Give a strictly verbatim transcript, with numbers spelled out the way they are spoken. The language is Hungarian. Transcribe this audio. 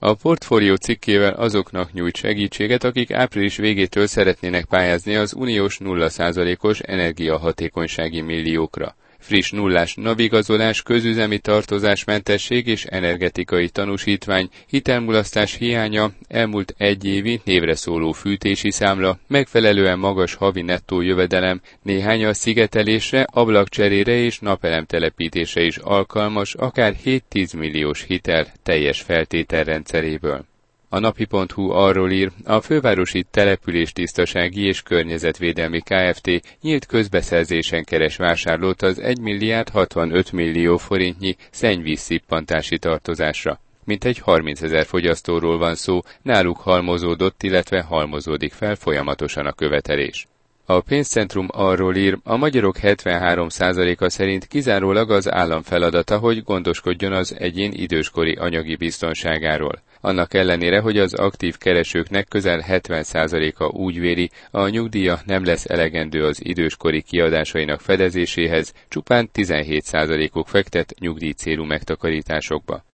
A portfólió cikkével azoknak nyújt segítséget, akik április végétől szeretnének pályázni az uniós nulla százalékos energiahatékonysági milliókra. Friss nullás navigazolás, közüzemi tartozásmentesség és energetikai tanúsítvány, hitelmulasztás hiánya, elmúlt egy évi névre szóló fűtési számla, megfelelően magas havi nettó jövedelem, néhány a szigetelésre, ablakcserére és napelemtelepítésre is alkalmas, akár hét-tíz milliós hitel teljes feltételrendszeréből. A napi pont hu arról ír, a fővárosi településtisztasági és környezetvédelmi Kft. Nyílt közbeszerzésen keres vásárlót az egy milliárd hatvanöt millió forintnyi szennyvízszippantási tartozásra. Mintegy harmincezer fogyasztóról van szó, náluk halmozódott, illetve halmozódik fel folyamatosan a követelés. A pénzcentrum arról ír, a magyarok hetvenhárom százaléka szerint kizárólag az állam feladata, hogy gondoskodjon az egyén időskori anyagi biztonságáról. Annak ellenére, hogy az aktív keresőknek közel hetven százaléka úgy véli, a nyugdíja nem lesz elegendő az időskori kiadásainak fedezéséhez, csupán tizenhét százalékuk fektet nyugdíjcélú megtakarításokba.